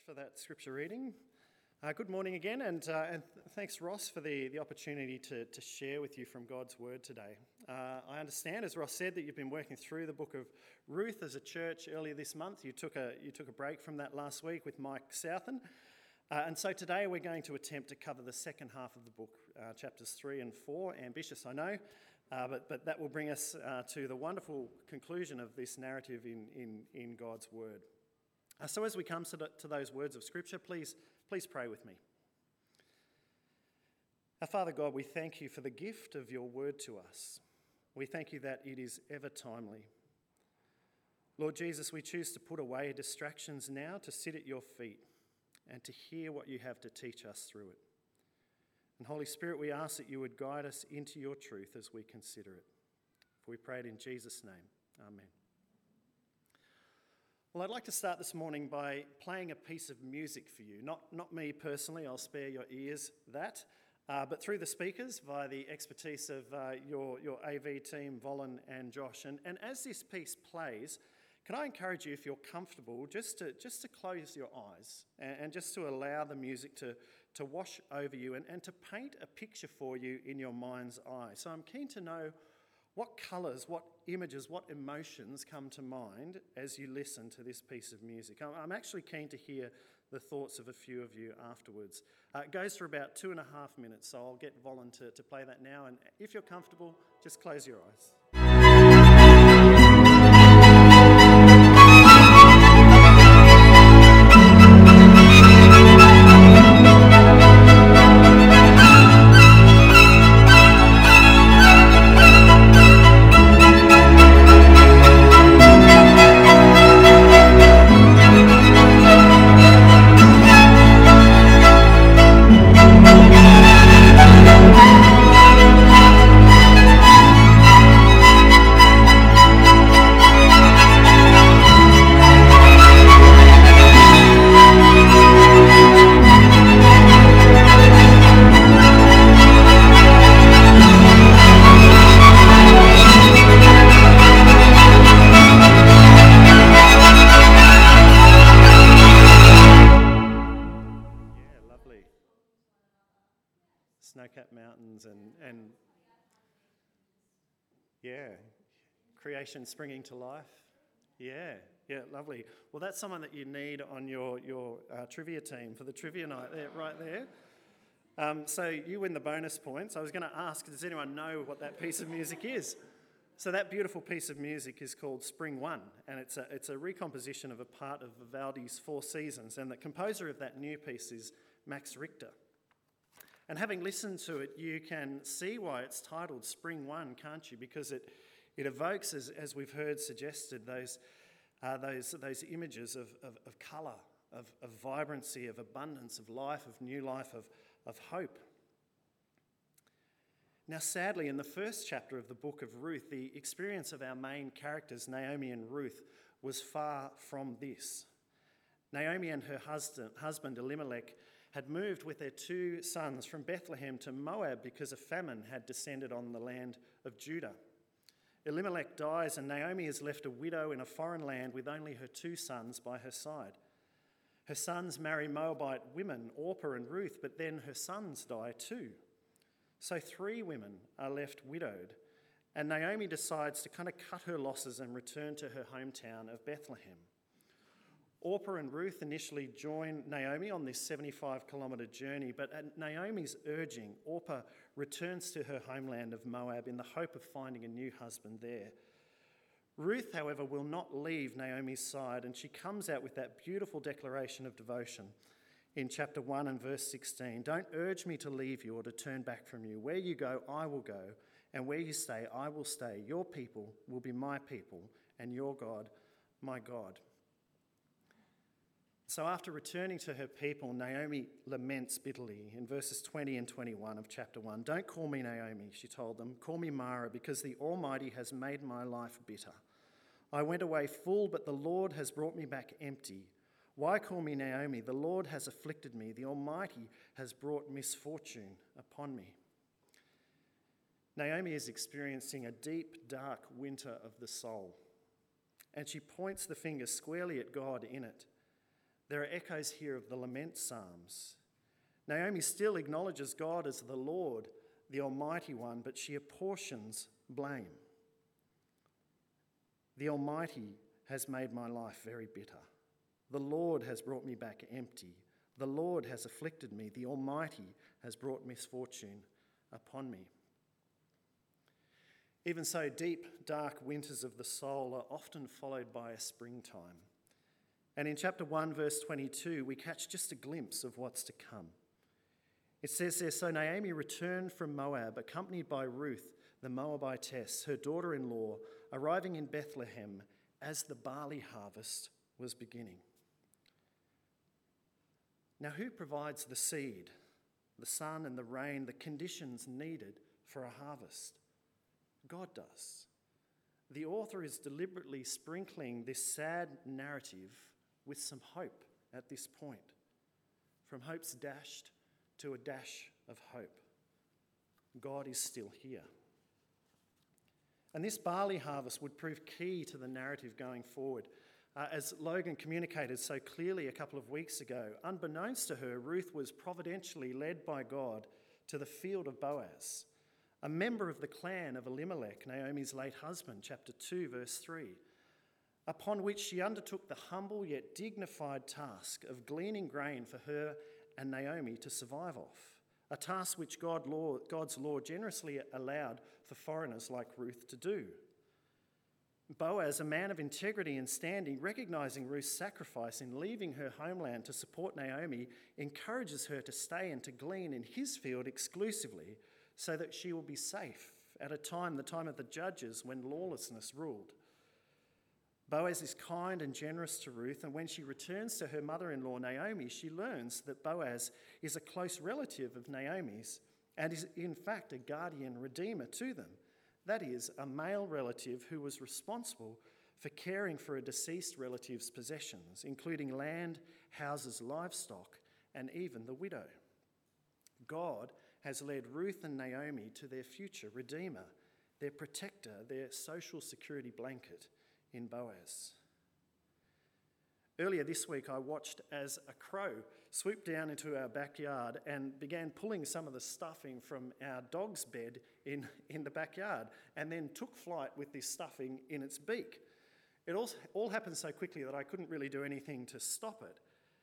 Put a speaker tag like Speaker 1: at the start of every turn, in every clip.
Speaker 1: for that scripture reading. Good morning again, and thanks, Ross, for the opportunity to share with you from God's Word today. I understand, as Ross said, that you've been working through the book of Ruth as a church earlier this month. You took a break from that last week with Mike Southen, and so today we're going to attempt to cover the second half of the book, chapters 3 and 4. Ambitious, I know, but that will bring us to the wonderful conclusion of this narrative in God's Word. So as we come to those words of Scripture, please pray with me. Our Father God, we thank you for the gift of your word to us. We thank you that it is ever timely. Lord Jesus, we choose to put away distractions now to sit at your feet and to hear what you have to teach us through it. And Holy Spirit, we ask that you would guide us into your truth as we consider it. For we pray it in Jesus' name. Amen. Well, I'd like to start this morning by playing a piece of music for you. Not me personally, I'll spare your ears that, but through the speakers via the expertise of your AV team, Volin and Josh. And as this piece plays, can I encourage you, if you're comfortable, just to close your eyes and just to allow the music to wash over you and to paint a picture for you in your mind's eye. So I'm keen to know what colours, what images, what emotions come to mind as you listen to this piece of music. I'm actually keen to hear the thoughts of a few of you afterwards. It goes for about 2.5 minutes, so I'll get Volin to play that now. And if you're comfortable, just close your eyes. Snow-capped mountains and creation springing to life. Yeah, lovely. Well, that's someone that you need on your trivia team for the trivia night there, right there. So you win the bonus points. I was going to ask, does anyone know what that piece of music is? So that beautiful piece of music is called Spring One, and it's a recomposition of a part of Vivaldi's Four Seasons, and the composer of that new piece is Max Richter. And having listened to it, you can see why it's titled Spring One, can't you? Because it evokes, as we've heard suggested, those images of colour, of vibrancy, of abundance, of life, of new life, of hope. Now, sadly, in the first chapter of the book of Ruth, the experience of our main characters, Naomi and Ruth, was far from this. Naomi and her husband Elimelech had moved with their 2 sons from Bethlehem to Moab because a famine had descended on the land of Judah. Elimelech dies and Naomi is left a widow in a foreign land with only her 2 sons by her side. Her sons marry Moabite women, Orpah and Ruth, but then her sons die too. So 3 women are left widowed, and Naomi decides to kind of cut her losses and return to her hometown of Bethlehem. Orpah and Ruth initially join Naomi on this 75-kilometre journey, but at Naomi's urging, Orpah returns to her homeland of Moab in the hope of finding a new husband there. Ruth, however, will not leave Naomi's side, and she comes out with that beautiful declaration of devotion in chapter 1 and verse 16. Don't urge me to leave you or to turn back from you. Where you go, I will go, and where you stay, I will stay. Your people will be my people, and your God, my God. So after returning to her people, Naomi laments bitterly in verses 20 and 21 of chapter 1. Don't call me Naomi, she told them. Call me Mara, because the Almighty has made my life bitter. I went away full, but the Lord has brought me back empty. Why call me Naomi? The Lord has afflicted me. The Almighty has brought misfortune upon me. Naomi is experiencing a deep, dark winter of the soul, and she points the finger squarely at God in it. There are echoes here of the lament psalms. Naomi still acknowledges God as the Lord, the Almighty One, but she apportions blame. The Almighty has made my life very bitter. The Lord has brought me back empty. The Lord has afflicted me. The Almighty has brought misfortune upon me. Even so, deep, dark winters of the soul are often followed by a springtime. And in chapter 1, verse 22, we catch just a glimpse of what's to come. It says there, "So Naomi returned from Moab, accompanied by Ruth, the Moabitess, her daughter-in-law, arriving in Bethlehem as the barley harvest was beginning." Now, who provides the seed, the sun and the rain, the conditions needed for a harvest? God does. The author is deliberately sprinkling this sad narrative with some hope at this point, from hope's dashed to a dash of hope. God is still here. And this barley harvest would prove key to the narrative going forward. As Logan communicated so clearly a couple of weeks ago, unbeknownst to her, Ruth was providentially led by God to the field of Boaz, a member of the clan of Elimelech, Naomi's late husband, chapter 2, verse 3, upon which she undertook the humble yet dignified task of gleaning grain for her and Naomi to survive off, a task which God's law generously allowed for foreigners like Ruth to do. Boaz, a man of integrity and standing, recognising Ruth's sacrifice in leaving her homeland to support Naomi, encourages her to stay and to glean in his field exclusively so that she will be safe at the time of the judges when lawlessness ruled. Boaz is kind and generous to Ruth, and when she returns to her mother-in-law Naomi, she learns that Boaz is a close relative of Naomi's and is in fact a guardian redeemer to them. That is, a male relative who was responsible for caring for a deceased relative's possessions, including land, houses, livestock, and even the widow. God has led Ruth and Naomi to their future redeemer, their protector, their social security blanket in Boaz. Earlier this week, I watched as a crow swooped down into our backyard and began pulling some of the stuffing from our dog's bed in the backyard, and then took flight with this stuffing in its beak. It all happened so quickly that I couldn't really do anything to stop it.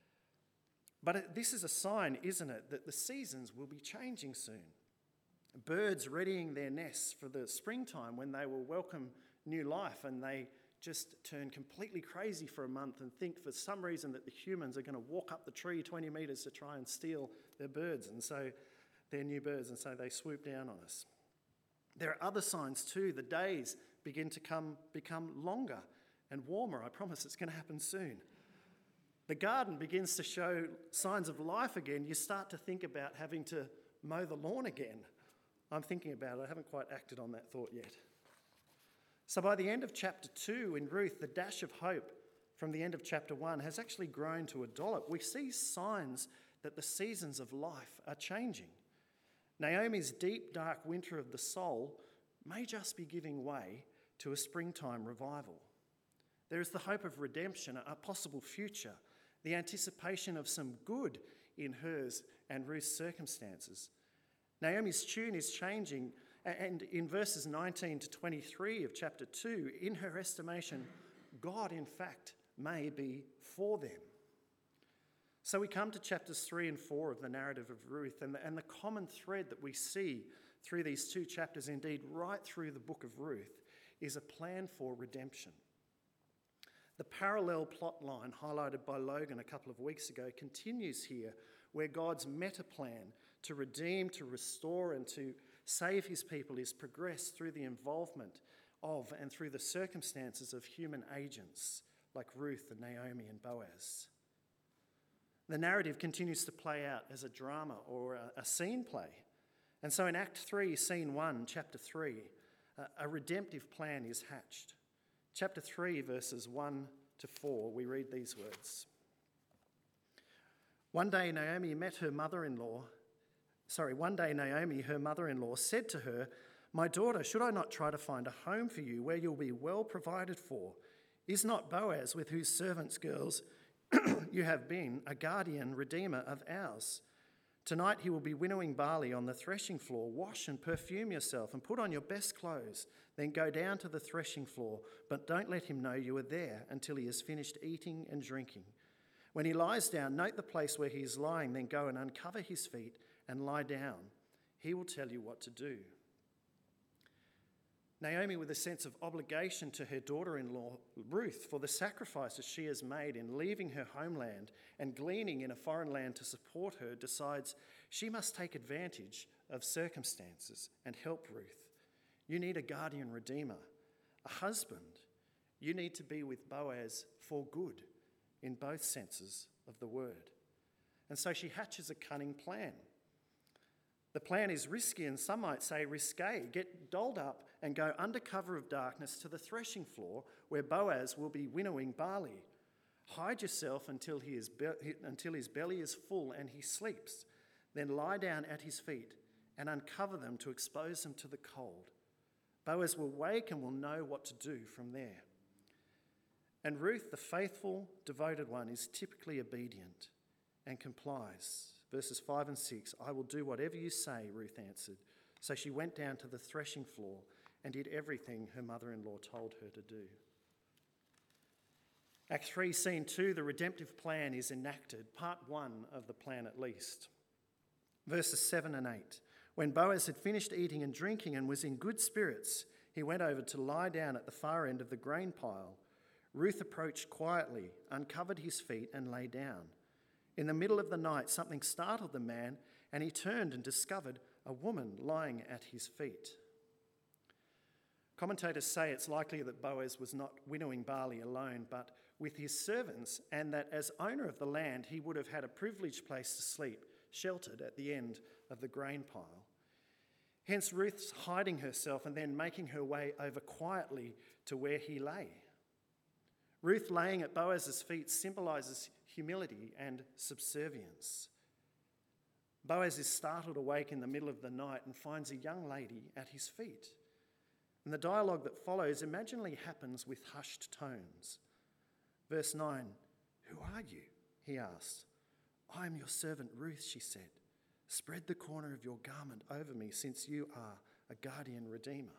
Speaker 1: But this is a sign, isn't it, that the seasons will be changing soon. Birds readying their nests for the springtime when they will welcome new life, and they just turn completely crazy for a month and think for some reason that the humans are going to walk up the tree 20 metres to try and steal their birds, and so their new birds, and so they swoop down on us. There are other signs too. The days begin to become longer and warmer. I promise it's going to happen soon. The garden begins to show signs of life again. You start to think about having to mow the lawn again. I'm thinking about it. I haven't quite acted on that thought yet. So by the end of chapter 2 in Ruth, the dash of hope from the end of chapter 1 has actually grown to a dollop. We see signs that the seasons of life are changing. Naomi's deep, dark winter of the soul may just be giving way to a springtime revival. There is the hope of redemption, a possible future, the anticipation of some good in hers and Ruth's circumstances. Naomi's tune is changing, and in verses 19 to 23 of chapter 2, in her estimation, God, in fact, may be for them. So we come to chapters 3 and 4 of the narrative of Ruth, and the common thread that we see through these two chapters, indeed right through the book of Ruth, is a plan for redemption. The parallel plot line highlighted by Logan a couple of weeks ago continues here, where God's meta plan to redeem, to restore, and to save his people is progressed through the involvement of and through the circumstances of human agents like Ruth and Naomi and Boaz. The narrative continues to play out as a drama or a scene play. And so in Act 3, Scene 1, Chapter 3, a redemptive plan is hatched. Chapter 3, verses 1 to 4, we read these words. One day Naomi, her mother-in-law, said to her, "My daughter, should I not try to find a home for you where you'll be well provided for? Is not Boaz, with whose servants' girls You have been a guardian redeemer of ours. Tonight he will be winnowing barley on the threshing floor. Wash and perfume yourself and put on your best clothes. Then go down to the threshing floor, but don't let him know you are there until he has finished eating and drinking. When he lies down, note the place where he is lying, then go and uncover his feet and lie down. He will tell you what to do." Naomi, with a sense of obligation to her daughter-in-law Ruth for the sacrifices she has made in leaving her homeland and gleaning in a foreign land to support her, decides she must take advantage of circumstances and help Ruth. You need a guardian redeemer, a husband. You need to be with Boaz for good in both senses of the word. And so she hatches a cunning plan. The plan is risky, and some might say risque. Get dolled up and go under cover of darkness to the threshing floor where Boaz will be winnowing barley. Hide yourself until his belly is full and he sleeps. Then lie down at his feet and uncover them to expose them to the cold. Boaz will wake and will know what to do from there. And Ruth, the faithful, devoted one, is typically obedient and complies. Verses 5 and 6, "I will do whatever you say," Ruth answered. So she went down to the threshing floor and did everything her mother-in-law told her to do. Act 3, Scene 2, the redemptive plan is enacted, part 1 of the plan at least. Verses 7 and 8, "When Boaz had finished eating and drinking and was in good spirits, he went over to lie down at the far end of the grain pile. Ruth approached quietly, uncovered his feet and lay down. In the middle of the night, something startled the man, and he turned and discovered a woman lying at his feet." Commentators say it's likely that Boaz was not winnowing barley alone, but with his servants, and that as owner of the land, he would have had a privileged place to sleep, sheltered at the end of the grain pile. Hence Ruth's hiding herself and then making her way over quietly to where he lay. Ruth laying at Boaz's feet symbolises humility and subservience. Boaz is startled awake in the middle of the night and finds a young lady at his feet. And the dialogue that follows imaginally happens with hushed tones. Verse 9, "Who are you?" he asked. "I am your servant Ruth," she said. "Spread the corner of your garment over me, since you are a guardian redeemer."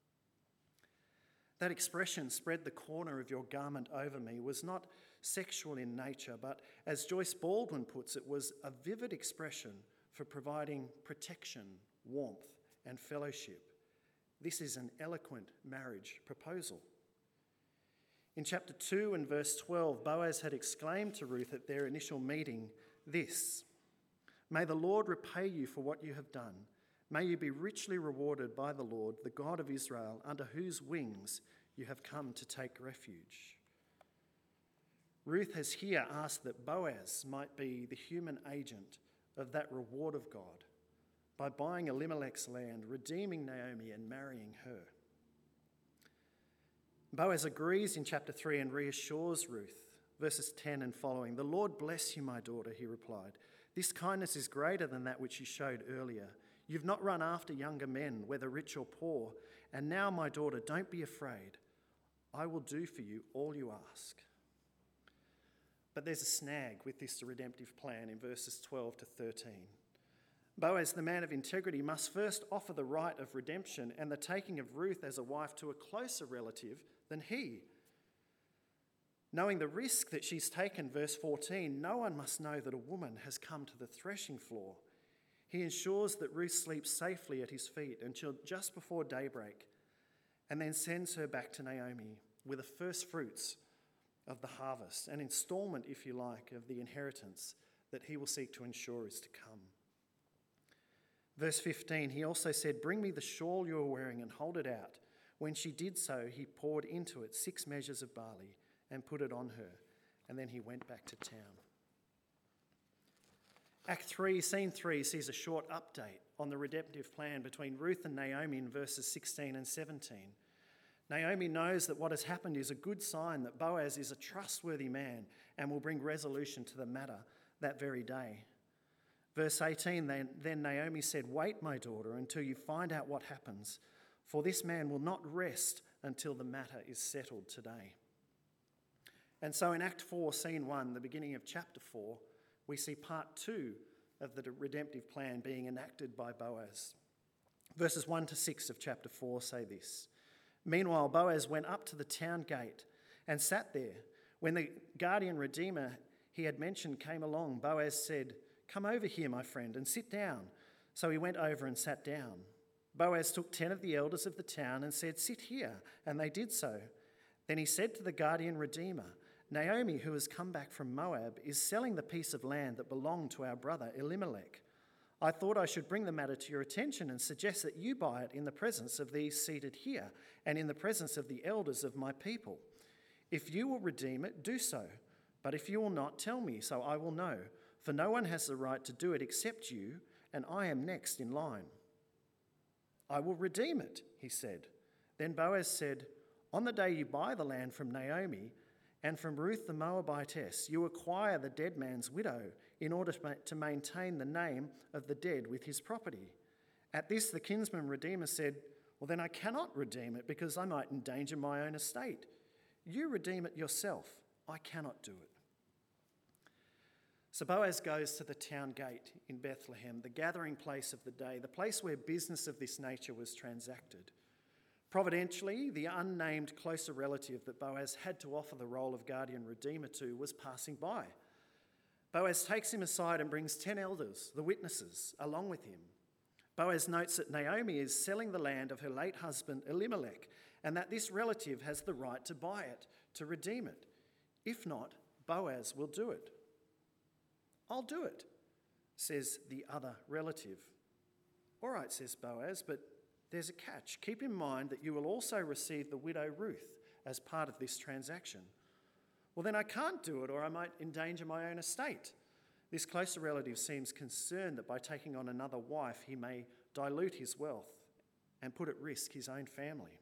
Speaker 1: That expression, "spread the corner of your garment over me," was not sexual in nature, but as Joyce Baldwin puts it, was a vivid expression for providing protection, warmth, and fellowship. This is an eloquent marriage proposal. In chapter 2 and verse 12, Boaz had exclaimed to Ruth at their initial meeting this, "May the Lord repay you for what you have done. May you be richly rewarded by the Lord, the God of Israel, under whose wings you have come to take refuge." Ruth has here asked that Boaz might be the human agent of that reward of God by buying Elimelech's land, redeeming Naomi and marrying her. Boaz agrees in chapter 3 and reassures Ruth. Verses 10 and following, "The Lord bless you, my daughter," he replied. "This kindness is greater than that which you showed earlier. You've not run after younger men, whether rich or poor. And now, my daughter, don't be afraid. I will do for you all you ask." But there's a snag with this redemptive plan in verses 12 to 13. Boaz, the man of integrity, must first offer the right of redemption and the taking of Ruth as a wife to a closer relative than he. Knowing the risk that she's taken, verse 14, no one must know that a woman has come to the threshing floor. He ensures that Ruth sleeps safely at his feet until just before daybreak, and then sends her back to Naomi with the first fruits of the harvest, an instalment, if you like, of the inheritance that he will seek to ensure is to come. Verse 15, he also said, "Bring me the shawl you are wearing and hold it out." When she did so, he poured into it 6 measures of barley and put it on her, and then he went back to town. Act 3, Scene 3 sees a short update on the redemptive plan between Ruth and Naomi in verses 16 and 17. Naomi knows that what has happened is a good sign that Boaz is a trustworthy man and will bring resolution to the matter that very day. Verse 18, then Naomi said, "Wait, my daughter, until you find out what happens, for this man will not rest until the matter is settled today." And so in Act 4, Scene 1, the beginning of chapter 4, we see part 2 of the redemptive plan being enacted by Boaz. Verses 1 to 6 of chapter 4 say this. Meanwhile, Boaz went up to the town gate and sat there. When the guardian redeemer he had mentioned came along, Boaz said, "Come over here, my friend, and sit down." So he went over and sat down. Boaz took 10 of the elders of the town and said, "Sit here," and they did so. Then he said to the guardian redeemer, "Naomi, who has come back from Moab, is selling the piece of land that belonged to our brother Elimelech. I thought I should bring the matter to your attention and suggest that you buy it in the presence of these seated here and in the presence of the elders of my people. If you will redeem it, do so. But if you will not, tell me, so I will know. For no one has the right to do it except you, and I am next in line." "I will redeem it," he said. Then Boaz said, "On the day you buy the land from Naomi and from Ruth the Moabitess, you acquire the dead man's widow in order to maintain the name of the dead with his property." At this, the kinsman redeemer said, "Well, then I cannot redeem it because I might endanger my own estate. You redeem it yourself. I cannot do it." So Boaz goes to the town gate in Bethlehem, the gathering place of the day, the place where business of this nature was transacted. Providentially, the unnamed closer relative that Boaz had to offer the role of guardian redeemer to was passing by. Boaz takes him aside and brings 10 elders, the witnesses, along with him. Boaz notes that Naomi is selling the land of her late husband Elimelech, and that this relative has the right to buy it, to redeem it. If not, Boaz will do it. "I'll do it," says the other relative. "All right," says Boaz, "but there's a catch. Keep in mind that you will also receive the widow Ruth as part of this transaction." "Well, then I can't do it, or I might endanger my own estate." This closer relative seems concerned that by taking on another wife, he may dilute his wealth and put at risk his own family.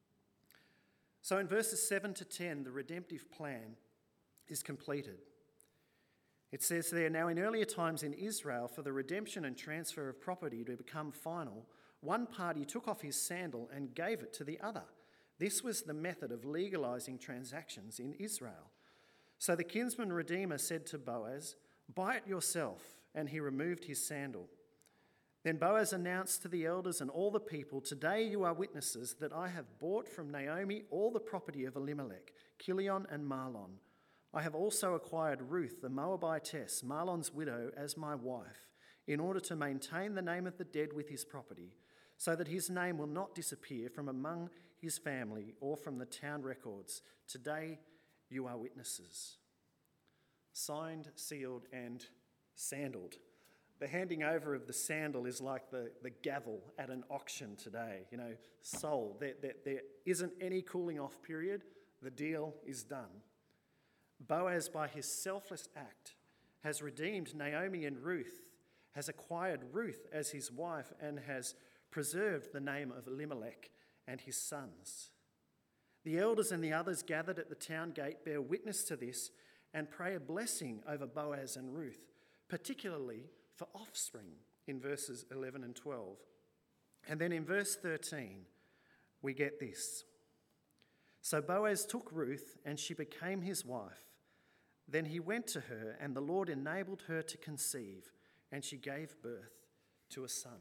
Speaker 1: So in verses 7 to 10, the redemptive plan is completed. It says there, "Now in earlier times in Israel, for the redemption and transfer of property to become final, one party took off his sandal and gave it to the other. This was the method of legalising transactions in Israel. So the kinsman redeemer said to Boaz, 'Buy it yourself,' and he removed his sandal. Then Boaz announced to the elders and all the people, 'Today you are witnesses that I have bought from Naomi all the property of Elimelech, Chilion and Mahlon. I have also acquired Ruth the Moabitess, Mahlon's widow, as my wife, in order to maintain the name of the dead with his property, so that his name will not disappear from among his family or from the town records. Today you are witnesses.'" Signed, sealed, and sandaled. The handing over of the sandal is like the gavel at an auction today. Sold. There isn't any cooling off period. The deal is done. Boaz, by his selfless act, has redeemed Naomi and Ruth, has acquired Ruth as his wife, and has preserved the name of Elimelech and his sons. The elders and the others gathered at the town gate bear witness to this and pray a blessing over Boaz and Ruth, particularly for offspring in verses 11 and 12. And then in verse 13, we get this. "So Boaz took Ruth, and she became his wife. Then he went to her, and the Lord enabled her to conceive, and she gave birth to a son."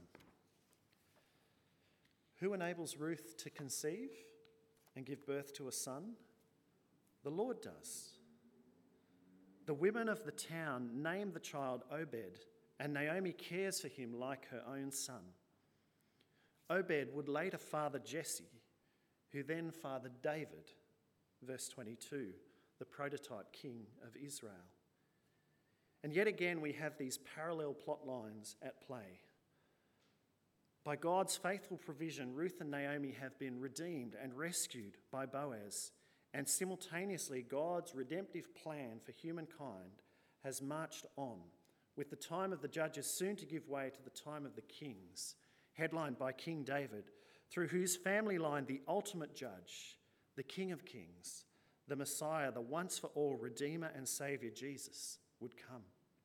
Speaker 1: Who enables Ruth to conceive and give birth to a son? The Lord does. The women of the town name the child Obed, and Naomi cares for him like her own son. Obed would later father Jesse, who then fathered David, verse 22, the prototype king of Israel. And yet again we have these parallel plot lines at play. By God's faithful provision, Ruth and Naomi have been redeemed and rescued by Boaz, and simultaneously God's redemptive plan for humankind has marched on, with the time of the judges soon to give way to the time of the kings, headlined by King David, through whose family line the ultimate judge, the King of Kings, the Messiah, the once-for-all Redeemer and Saviour Jesus, would come.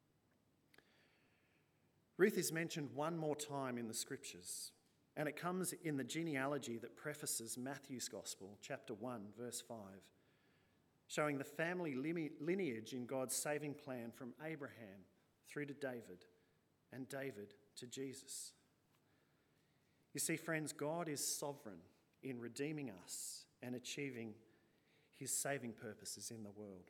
Speaker 1: Ruth is mentioned one more time in the Scriptures, and it comes in the genealogy that prefaces Matthew's Gospel, chapter 1, verse 5. showing the family lineage in God's saving plan from Abraham through to David and David to Jesus. You see, friends, God is sovereign in redeeming us and achieving his saving purposes in the world.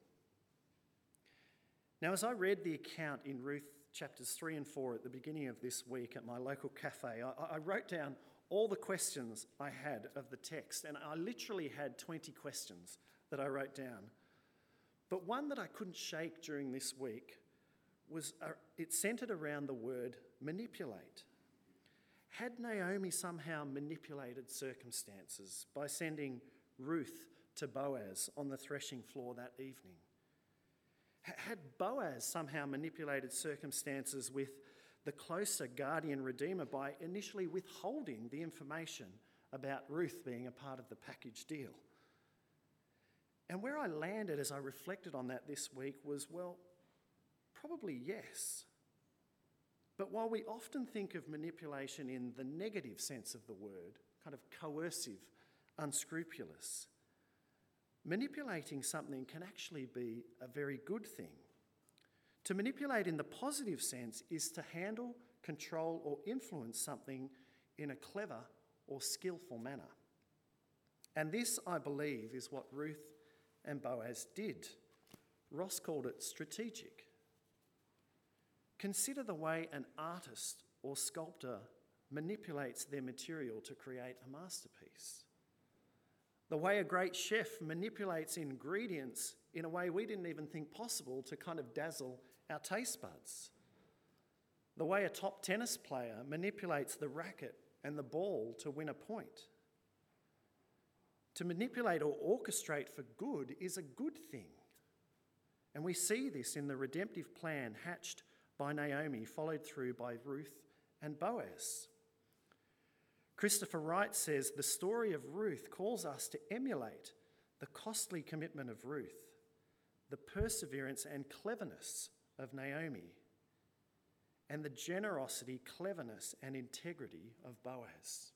Speaker 1: Now, as I read the account in Ruth chapters 3 and 4 at the beginning of this week at my local cafe, I wrote down all the questions I had of the text, and I literally had 20 questions that I wrote down. But one that I couldn't shake during this week was it centred around the word manipulate. Had Naomi somehow manipulated circumstances by sending Ruth to Boaz on the threshing floor that evening? Had Boaz somehow manipulated circumstances with the closer guardian redeemer by initially withholding the information about Ruth being a part of the package deal? And where I landed as I reflected on that this week was, well, probably yes. But while we often think of manipulation in the negative sense of the word, kind of coercive, unscrupulous, manipulating something can actually be a very good thing. To manipulate in the positive sense is to handle, control, or influence something in a clever or skillful manner. And this, I believe, is what Ruth and Boaz did. Ross called it strategic. Consider the way an artist or sculptor manipulates their material to create a masterpiece. The way a great chef manipulates ingredients in a way we didn't even think possible to kind of dazzle our taste buds. The way a top tennis player manipulates the racket and the ball to win a point. To manipulate or orchestrate for good is a good thing. And we see this in the redemptive plan hatched by Naomi, followed through by Ruth and Boaz. Christopher Wright says the story of Ruth calls us to emulate the costly commitment of Ruth, the perseverance and cleverness of Naomi, and the generosity, cleverness, and integrity of Boaz.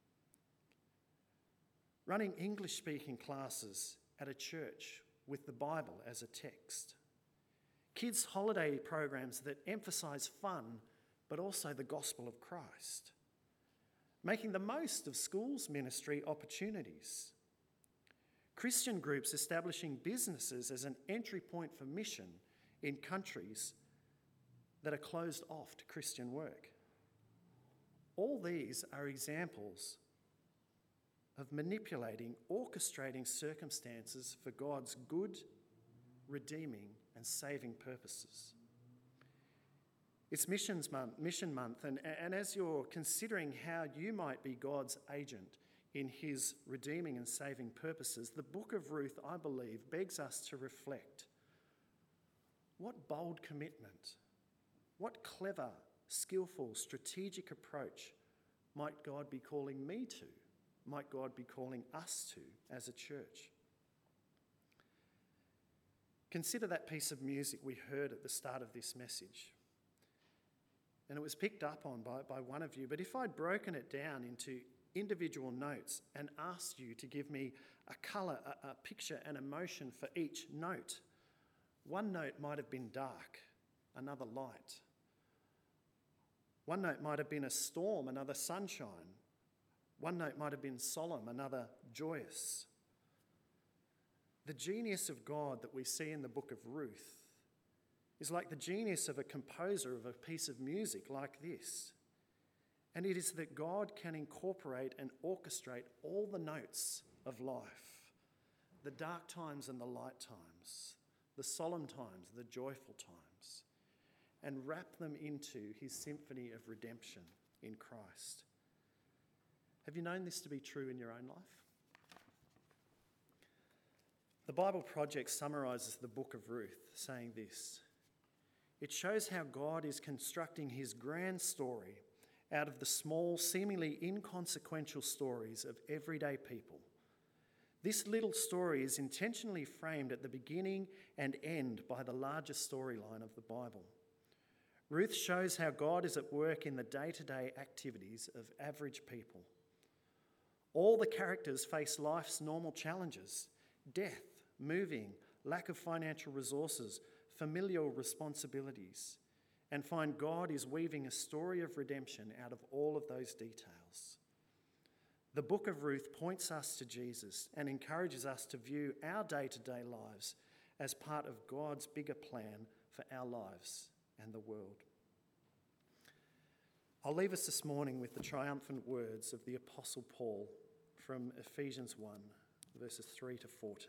Speaker 1: Running English-speaking classes at a church with the Bible as a text. Kids' holiday programs that emphasise fun, but also the gospel of Christ. Making the most of schools' ministry opportunities. Christian groups establishing businesses as an entry point for mission in countries that are closed off to Christian work. All these are examples of manipulating, orchestrating circumstances for God's good, redeeming, and saving purposes. It's Mission Month, and as you're considering how you might be God's agent in his redeeming and saving purposes, the book of Ruth, I believe, begs us to reflect. What bold commitment, what clever, skillful, strategic approach might God be calling me to? Might God be calling us to as a church? Consider that piece of music we heard at the start of this message. And it was picked up on by one of you, but if I'd broken it down into individual notes and asked you to give me a colour, a picture, an emotion for each note, one note might have been dark, another light. One note might have been a storm, another sunshine. One note might have been solemn, another joyous. The genius of God that we see in the book of Ruth is like the genius of a composer of a piece of music like this. And it is that God can incorporate and orchestrate all the notes of life, the dark times and the light times, the solemn times, the joyful times, and wrap them into his symphony of redemption in Christ. Have you known this to be true in your own life? The Bible Project summarises the book of Ruth saying this: it shows how God is constructing his grand story out of the small, seemingly inconsequential stories of everyday people. This little story is intentionally framed at the beginning and end by the larger storyline of the Bible. Ruth shows how God is at work in the day-to-day activities of average people. All the characters face life's normal challenges: death, moving, lack of financial resources, familial responsibilities, and find God is weaving a story of redemption out of all of those details. The book of Ruth points us to Jesus and encourages us to view our day-to-day lives as part of God's bigger plan for our lives and the world. I'll leave us this morning with the triumphant words of the Apostle Paul from Ephesians 1, verses 3 to 14.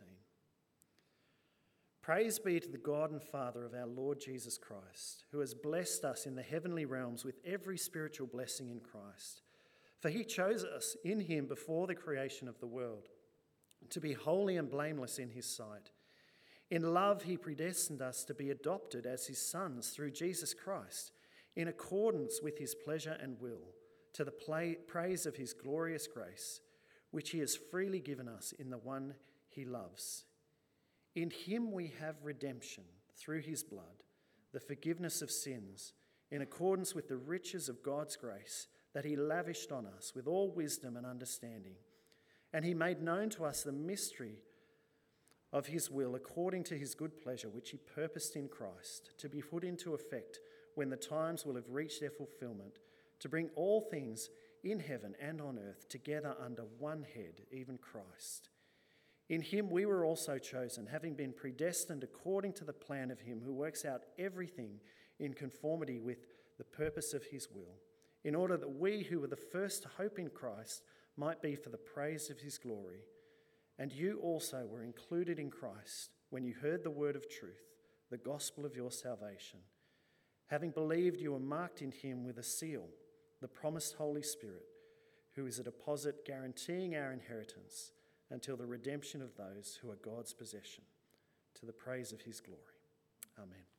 Speaker 1: Praise be to the God and Father of our Lord Jesus Christ, who has blessed us in the heavenly realms with every spiritual blessing in Christ. For he chose us in him before the creation of the world, to be holy and blameless in his sight. In love he predestined us to be adopted as his sons through Jesus Christ, in accordance with his pleasure and will, to the praise of his glorious grace, which he has freely given us in the one he loves. In him we have redemption through his blood, the forgiveness of sins, in accordance with the riches of God's grace that he lavished on us with all wisdom and understanding. And he made known to us the mystery of his will according to his good pleasure, which he purposed in Christ, to be put into effect when the times will have reached their fulfillment, to bring all things in heaven and on earth together under one head, even Christ. In him we were also chosen, having been predestined according to the plan of him who works out everything in conformity with the purpose of his will, in order that we who were the first to hope in Christ might be for the praise of his glory. And you also were included in Christ when you heard the word of truth, the gospel of your salvation. Having believed, you were marked in him with a seal, the promised Holy Spirit, who is a deposit guaranteeing our inheritance until the redemption of those who are God's possession, to the praise of his glory. Amen.